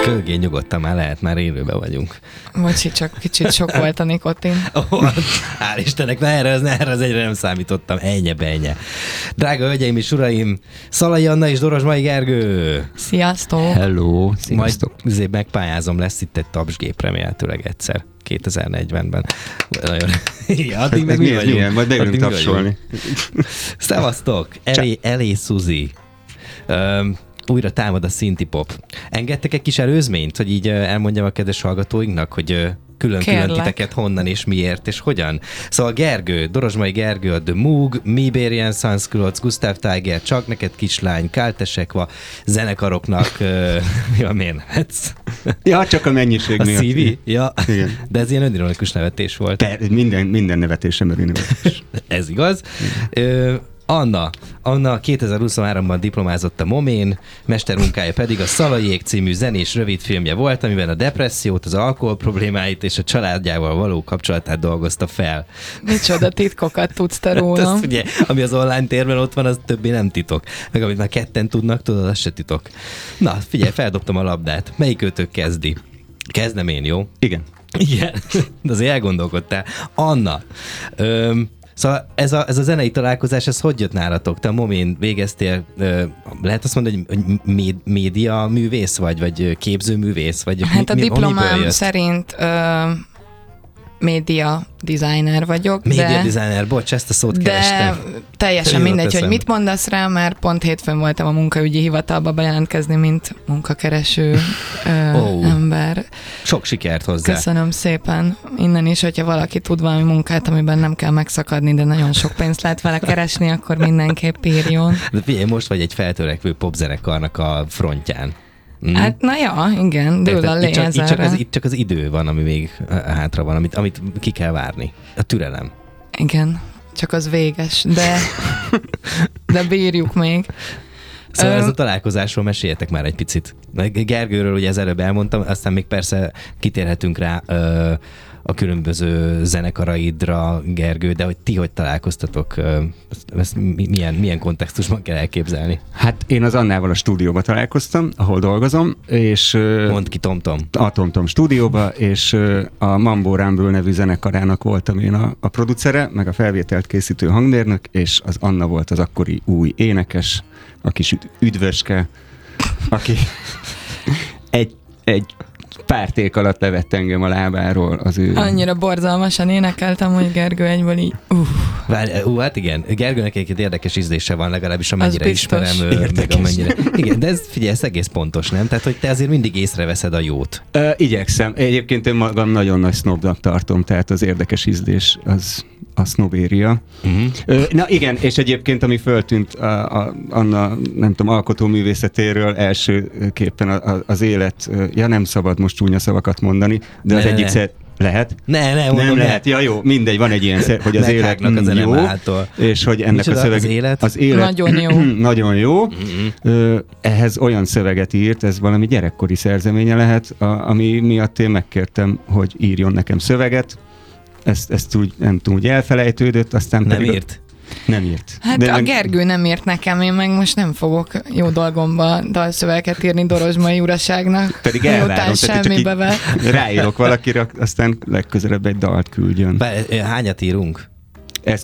Kölgén, nyugodtan már lehet, már élőben vagyunk. Bocsi, csak kicsit sok volt a nikotin. Hál' Istennek, erre az egyre nem számítottam. Ennyi. Drága hölgyeim és uraim, Szalai Anna és Dorozsmai Gergő. Sziasztok! Hello, sziasztok! Majd megpályázom, lesz itt egy tapsgép remélhetőleg egyszer. 2040-ben. Nagyon... Ja, addig meg mi vagyunk. Milyen? Majd beülünk tapsolni. Szevasztok! Elé Suzi. Újra támad a szintipop. Engedtek egy kis előzményt, hogy így elmondjam a kedves hallgatóinknak, hogy külön-külön titeket honnan és miért és hogyan. Szóval Gergő, Dorozsmai Gergő, a The Moog, Miberian Sunsclots, Gustav Tiger, Csak neked kislány, Káltesekva, zenekaroknak miért nevetsz? Ja, csak a mennyiség a miatt. A CV? Ja. Igen. De ez ilyen önironikus nevetés volt. Minden nevetésem nevetés. Ez igaz. Anna 2023-ban diplomázott a Momén, mestermunkája pedig a Szalaiék című zenés rövidfilmje volt, amiben a depressziót, az alkohol problémáit és a családjával való kapcsolatát dolgozta fel. Micsoda titkokat tudsz te róla. Hát ugye, ami az online térben ott van, az többé nem titok. Meg amit már ketten tudnak, tudod, az se titok. Na, figyelj, feldobtam a labdát. Melyik őtök kezdi? Kezdem én, jó? Igen. Igen, de azért elgondolkodtál. Anna, szóval ez a zenei találkozás, ez hogy jött nálatok? Te a Momén végeztél, lehet azt mondani, hogy média művész vagy képzőművész? Vagy hát a diplomám szerint média designer vagyok. Média designer, bocs, ezt a szót kerestem. De teljesen mindegy, hogy mit mondasz rá, mert pont hétfőn voltam a munkaügyi hivatalba bejelentkezni, mint munkakereső ember. Sok sikert hozzá. Köszönöm szépen. Innen is, hogyha valaki tud valami munkát, amiben nem kell megszakadni, de nagyon sok pénzt lehet vele keresni, akkor mindenképp írjon. De figyelj, most vagy egy feltörekvő popzenekarnak a frontján. Hát, na ja, igen, dől a lé ezerre. Itt csak az idő van, ami még hátra van, amit ki kell várni. A türelem. Igen, csak az véges, de bírjuk még. Szóval ez a találkozásról meséljetek már egy picit. Gergőről ugye az előbb elmondtam, aztán még persze kitérhetünk rá a különböző zenekaraidra, Gergő, de hogy ti hogy találkoztatok? Ezt milyen kontextusban kell elképzelni? Hát én az Annával a stúdióba találkoztam, ahol dolgozom, és... Mondd ki, TomTom. A TomTom stúdióba, és a Mambo Rumble nevű zenekarának voltam én a producere, meg a felvételt készítő hangmérnök, és az Anna volt az akkori új énekes, a kis üdvöske, aki egy pár ték alatt levett engem a lábáról az ő... Annyira borzalmasan énekeltem, hogy Gergő egyből így... Hát igen, Gergőnek egy érdekes ízlése van, legalábbis amennyire ismerem, meg amennyire... Igen, de ez, figyelj, ez egész pontos, nem? Tehát, hogy te azért mindig észreveszed a jót. Igyekszem. Egyébként én magam nagyon nagy sznobnak tartom, tehát az érdekes ízlés az a sznobéria. Na igen, és egyébként, ami föltűnt Anna, nem tudom, alkotóművészetéről elsőképpen az élet, nem szabad most csúnya szavakat mondani, de az egyik lehet? Nem lehet. Ja, jó, mindegy, van egy ilyen, hogy az élet jó, és hogy ennek a szöveg... Az élet nagyon jó. Nagyon jó. Ehhez olyan szöveget írt, ez valami gyerekkori szerzeménye lehet, ami miatt én megkértem, hogy írjon nekem szöveget. Ezt úgy, nem tudom, úgy elfelejtődött, aztán nem írt. Nem írt. Hát de a Gergő nem írt nekem, én meg most nem fogok jó dolgomba dalszövegeket írni Dorozsmai uraságnak. Pedig elvárom, semmibe ráírok valakire, aztán legközelebb egy dalt küldjön. Hányat írunk? Ez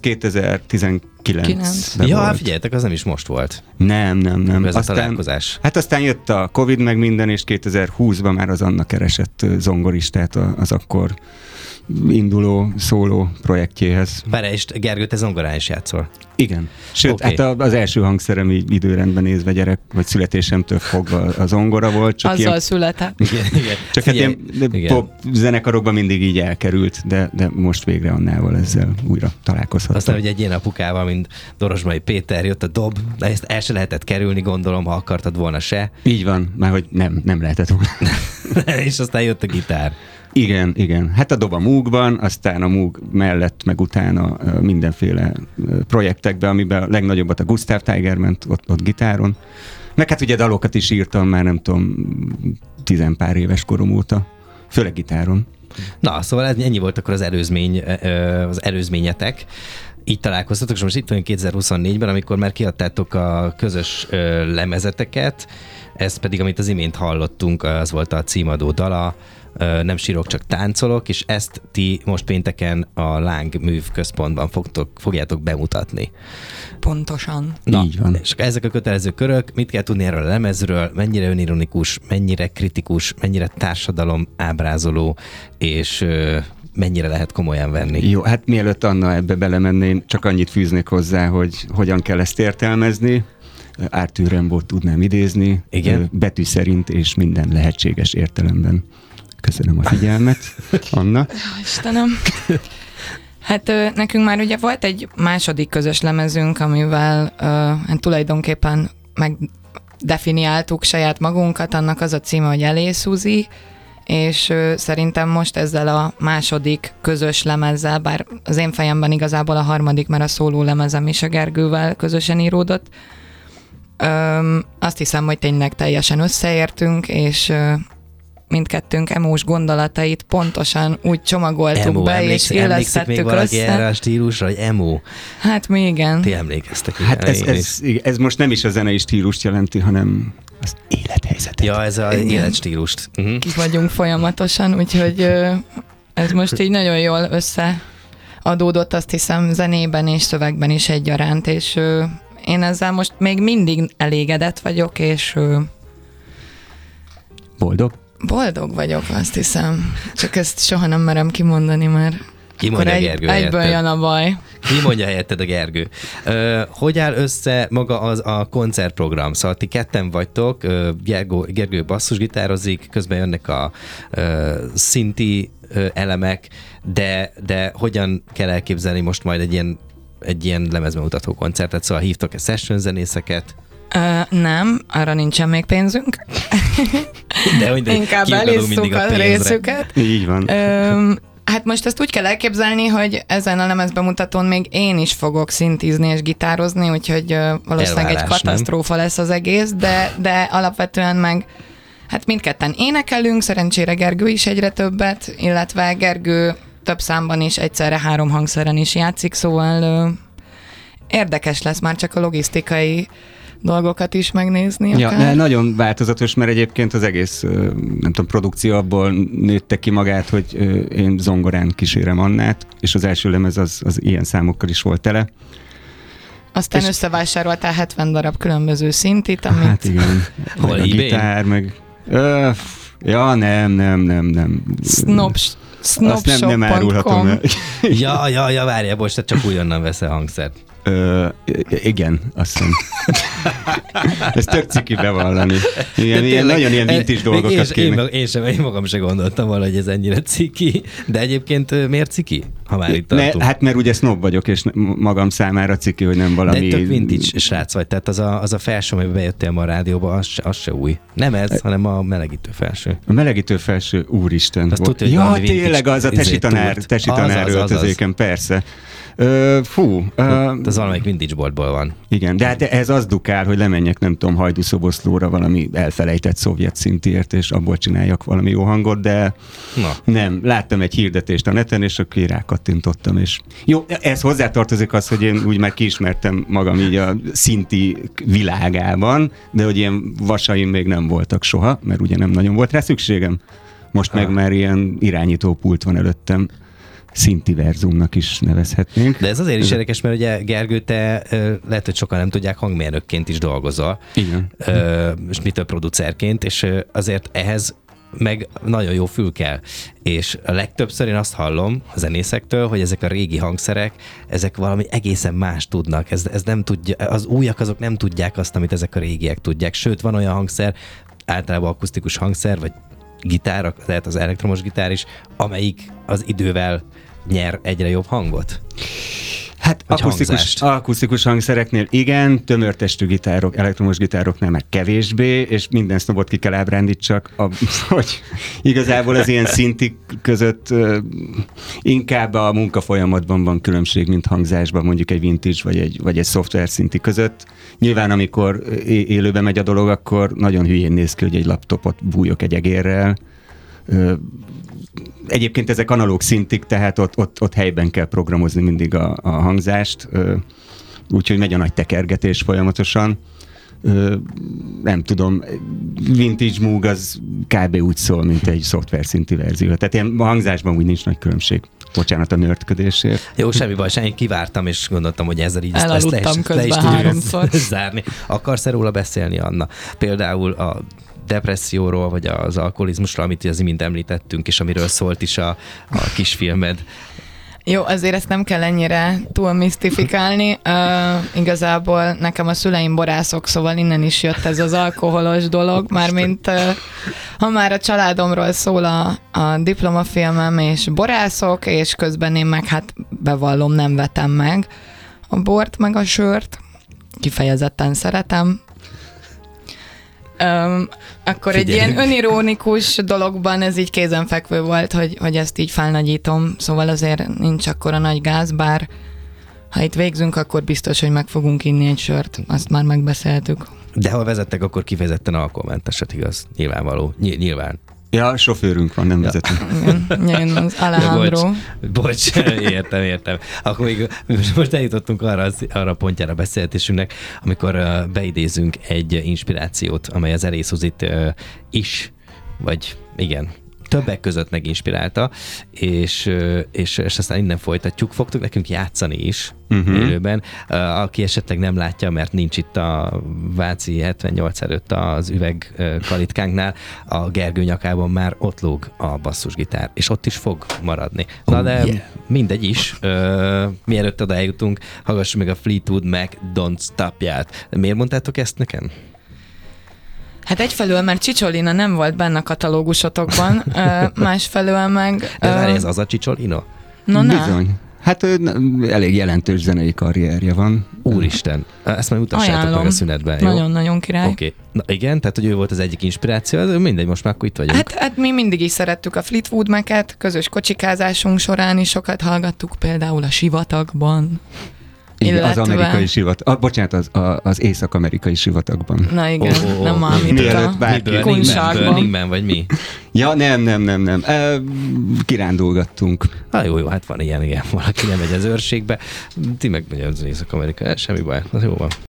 2019. Ja, figyeljetek, az nem is most volt. Nem. Ez a találkozás. Hát aztán jött a Covid meg minden, és 2020-ban már az Anna keresett zongoristát az akkor induló szóló projektjéhez. Várj, és Gergő, te zongorán is játszol? Igen. Sőt, hát az első hangszerem így időrendben nézve gyerek, vagy születésemtől fogva a zongora volt. Csak azzal született. Igen. Csak figyelj, hát ilyen pop zenekarokban mindig így elkerült, de most végre Annával ezzel újra találkozhattam. Aztán, hogy egy ilyen apukával, mint Dorozsmai Péter, jött a dob, de ezt el se lehetett kerülni, gondolom, ha akartad volna se. Így van, már hogy nem lehetett volna. És aztán jött a gitár. Igen. Hát a dob a Moogban, aztán a Moog mellett, meg utána mindenféle projektekben, amiben a legnagyobbat a Gustav Tiger ment ott gitáron. Meg hát ugye dalokat is írtam már, nem tudom, 10 pár éves korom óta, főleg gitáron. Na, szóval ennyi volt akkor az előzményetek. így találkoztatok, és most itt vagyunk 2024-ben, amikor már kiadtátok a közös lemezeteket, ez pedig, amit az imént hallottunk, az volt a címadó dala, Nem sírok, csak táncolok, és ezt ti most pénteken a Láng Művközpontban fogjátok bemutatni. Pontosan. Na, így van. És ezek a kötelező körök, mit kell tudni erről a lemezről, mennyire önironikus, mennyire kritikus, mennyire társadalom ábrázoló, és mennyire lehet komolyan venni? Jó, hát mielőtt Anna ebbe belemenné, én csak annyit fűznék hozzá, hogy hogyan kell ezt értelmezni. Arthur Rimbaud tudnám idézni. Igen? Betű szerint és minden lehetséges értelemben. Köszönöm a figyelmet, Anna. Istenem. Hát nekünk már ugye volt egy második közös lemezünk, amivel tulajdonképpen megdefiniáltuk saját magunkat, annak az a címe, hogy Elé Suzi, és szerintem most ezzel a második közös lemezzel, bár az én fejemben igazából a harmadik, mert a szóló lemezem is a Gergővel közösen íródott, azt hiszem, hogy tényleg teljesen összeértünk, és mindkettőnk emós gondolatait pontosan úgy csomagoltuk emo, be, és illesztettük még valaki erre a stílusra, hogy emo? Hát mi igen. Ti emlékeztek. Hát ez most nem is a zenei stílust jelenti, hanem az élethelyzetet. Ja, ez az életstílust. Ki vagyunk folyamatosan, úgyhogy ez most így nagyon jól összeadódott, azt hiszem, zenében és szövegben is egyaránt, és én ezzel most még mindig elégedett vagyok, és Boldog vagyok, azt hiszem. Csak ezt soha nem merem kimondani, mert ki mondja Gergő egyből jön a baj. Ki mondja helyetted a Gergő? Hogy áll össze maga a koncertprogram? Szóval ti ketten vagytok, Gergő basszusgitározik, közben jönnek a szinti elemek, de hogyan kell elképzelni most majd egy ilyen lemezbemutató koncertet? Szóval hívtok-e session zenészeket? Nem, arra nincsen még pénzünk. De inkább elisszuk a részüket. Így van. Hát most ezt úgy kell elképzelni, hogy ezen a lemezbemutatón még én is fogok szintizni és gitározni, úgyhogy valószínűleg egy katasztrófa lesz az egész, de alapvetően meg hát mindketten énekelünk, szerencsére Gergő is egyre többet, illetve Gergő több számban is egyszerre 3 hangszeren is játszik, szóval érdekes lesz már csak a logisztikai dolgokat is megnézni. Ja, nagyon változatos, mert egyébként az egész, nem tudom, produkció abból nőtte ki magát, hogy én zongorán kísérem Annát, és az első lemez az ilyen számokkal is volt tele. Aztán és összevásároltál 70 darab különböző szintit, amit... Hát igen. Hol, a gitár, meg... Ja, nem. Snopshop.com nem árulhatom el. Ja, várjál, most te csak újonnan veszel hangszert. Igen, azt hiszem. Ez tök ciki bevallani. Igen, nagyon ilyen vintage dolgokat kéne. Én magam se gondoltam volna, hogy ez ennyire ciki. De egyébként miért ciki, ha már itt tartunk? Hát mert ugye snob vagyok, és magam számára ciki, hogy nem valami... De tök vintage srác vagy, tehát az a felső, amiben bejöttél ma a rádióba, az se új. Nem ez, hanem a melegítő felső. A melegítő felső, úristen. Azt tudja, ja, tényleg az a tesi tanár öltözéken, persze. Ez valamelyik vintage boltból van. Igen, de hát ez az dukál, hogy lemenjek, nem tudom, Hajdúszoboszlóra valami elfelejtett szovjet szintiért, és abból csináljak valami jó hangot, de nem. Láttam egy hirdetést a neten, és akkor rákattintottam, és jó, ez hozzátartozik az, hogy én úgy már kiismertem magam így a szinti világában, de hogy ilyen vasaim még nem voltak soha, mert ugye nem nagyon volt rá szükségem. Most meg már ilyen irányítópult van előttem. Szintiverzumnak is nevezhetnénk. De ez azért is érdekes, mert ugye Gergő, te lehet, hogy sokan nem tudják, hangmérnökként is dolgozol. Igen. És mitől producerként, és azért ehhez meg nagyon jó fül kell. És a legtöbbször én azt hallom a zenészektől, hogy ezek a régi hangszerek, ezek valami egészen más tudnak. Ez nem tudja, az újak azok nem tudják azt, amit ezek a régiek tudják. Sőt, van olyan hangszer, általában akusztikus hangszer, vagy gitár, lehet az elektromos gitár is, amelyik az idővel nyer egyre jobb hangot? Hát akusztikus hangszereknél igen, tömörtestű gitárok, elektromos gitároknál meg kevésbé, és minden sznobot ki kell ábrándítsak, hogy igazából az ilyen szintik között inkább a munkafolyamatban van különbség, mint hangzásban, mondjuk egy vintage vagy egy szoftver szinti között. Nyilván, amikor élőben megy a dolog, akkor nagyon hülyén néz ki, hogy egy laptopot bújok egy egérrel, Egyébként ezek analóg szintik, tehát ott helyben kell programozni mindig a hangzást, úgyhogy megy a nagy tekergetés folyamatosan. Nem tudom, Vintage Moog az kb. Úgy szól, mint egy szoftver szinti verzió. Tehát ilyen a hangzásban úgy nincs nagy különbség. Bocsánat a nördködésért. Jó, semmi baj, én kivártam, és gondoltam, hogy ezzel így ezt le is tudjuk zárni. Akarsz-e róla beszélni, Anna? Például a depresszióról, vagy az alkoholizmusról, amit az imént említettünk, és amiről szólt is a kisfilmed. Jó, azért ezt nem kell ennyire túl misztifikálni. Igazából nekem a szüleim borászok, szóval innen is jött ez az alkoholos dolog, mármint ha már a családomról szól a diplomafilmem és borászok, és közben én meg hát bevallom, nem vetem meg a bort, meg a sört. Kifejezetten szeretem. Akkor Figyeljük. egy ilyen önironikus dologban ez így kézenfekvő volt, hogy ezt így felnagyítom, szóval azért nincs akkora nagy gáz, bár ha itt végzünk, akkor biztos, hogy meg fogunk inni egy sört, azt már megbeszéltük. De ha vezettek, akkor kifejezetten alkoholmenteset, igaz? Nyilvánvaló. Nyilván. Ja, sofőrünk van, nem vezetünk. Igen, az Alejandro. Bocs, értem. Akkor még most eljutottunk arra a pontjára a beszélgetésünknek, amikor beidézünk egy inspirációt, amely az Ellie Suzit is, vagy igen, többek között meginspirálta, és aztán innen folytatjuk. Fogtuk nekünk játszani is élőben. Aki esetleg nem látja, mert nincs itt a Váci 78 előtt az üvegkalitkánknál, a Gergő nyakában már ott lóg a basszusgitár, és ott is fog maradni. Na de mindegy is. Mielőtt oda eljutunk, hallgassuk meg a Fleetwood Mac Don't Stop-ját. Miért mondtátok ezt nekem? Hát egyfelől, mert Csicsolina nem volt benne a katalógusotokban, másfelől meg... De várj, ez az a Csicsolino? No, bizony. Hát elég jelentős zenei karrierje van. Úristen, ezt már utassátok meg a szünetben, jó? Nagyon-nagyon király. Oké. Na igen, tehát hogy ő volt az egyik inspiráció, mindegy, most már akkor itt vagyunk. Hát mi mindig is szerettük a Fleetwood Mac-et, közös kocsikázásunk során is sokat hallgattuk, például a Sivatagban. Igen, az amerikai sivatag. Bocsánat, az észak-amerikai sivatagban. Na igen, nem már mit a Kunságban. Burningman, vagy mi? Ja, nem. Kirándulgattunk. Jó, hát van ilyen, valaki nem megy az őrségbe, ti meg megy az Észak-Amerika, semmi baj, az jó van.